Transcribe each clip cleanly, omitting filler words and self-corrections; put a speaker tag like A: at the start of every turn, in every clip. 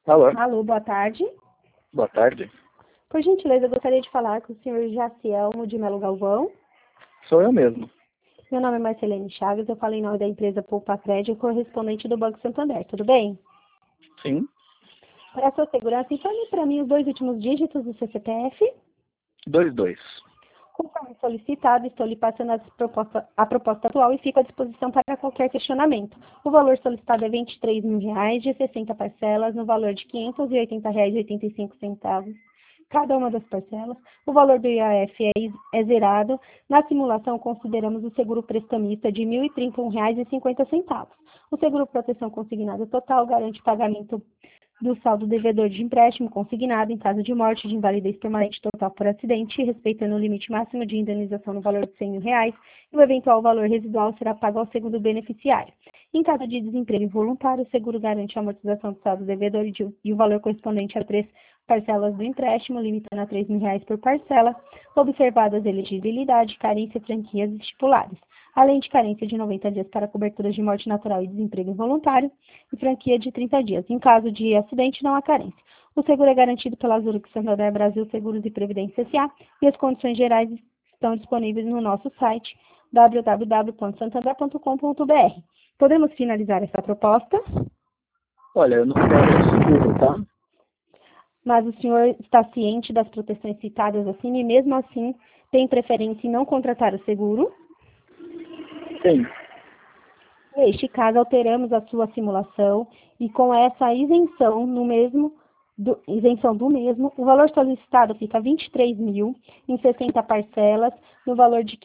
A: Alô,
B: Alô, boa tarde.
A: boa tarde.
B: Por gentileza, eu gostaria de falar com o senhor Jacielmo de Melo Galvão.
A: Sou eu mesmo.
B: Meu nome é Marcelene Chaves, eu falo em nome da empresa Poupa Crédito, correspondente do Banco Santander, tudo bem?
A: Sim,
B: Para a sua segurança, informe para mim os 2 últimos dígitos do seu CPF.
A: 22.
B: Conforme solicitado, estou lhe passando a proposta atual e fico à disposição para qualquer questionamento. O valor solicitado é R$ 23.000, de 60 parcelas, no valor de R$ 580,85. Cada uma das parcelas. O valor do IAF é zerado. Na simulação, consideramos o seguro prestamista de R$ 1.031,50. O seguro proteção consignado total garante pagamento do saldo devedor de empréstimo consignado em caso de morte, de invalidez permanente total por acidente, respeitando o limite máximo de indenização no valor de R$ 100.000, e o eventual valor residual será pago ao segundo beneficiário. Em caso de desemprego involuntário, o seguro garante a amortização do saldo devedor e o valor correspondente a 3 parcelas do empréstimo, limitando a R$ 3.000 por parcela, observadas elegibilidade, carência e franquias estipuladas, além de carência de 90 dias para coberturas de morte natural e desemprego involuntário, e franquia de 30 dias. Em caso de acidente, não há carência. O seguro é garantido pela Zurich Santander Brasil Seguros e Previdência S.A. e as condições gerais estão disponíveis no nosso site www.santander.com.br. Podemos finalizar essa proposta?
A: Olha, eu não quero seguro, tá?
B: Mas o senhor está ciente das proteções citadas acima e, mesmo assim, tem preferência em não contratar o seguro?
A: Sim.
B: Neste caso, alteramos a sua simulação e com essa isenção isenção do mesmo, o valor solicitado fica R$ 23.000 em 60 parcelas, no valor de R$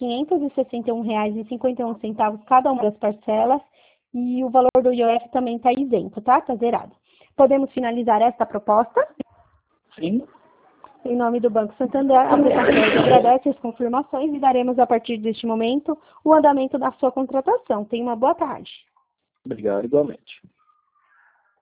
B: 561,51 cada uma das parcelas, e o valor do IOF também está isento, tá? Está zerado. Podemos finalizar esta proposta?
A: Sim.
B: Em nome do Banco Santander, a Santander agradece as confirmações e daremos, a partir deste momento, o andamento da sua contratação. Tenha uma boa tarde.
A: Obrigado, igualmente.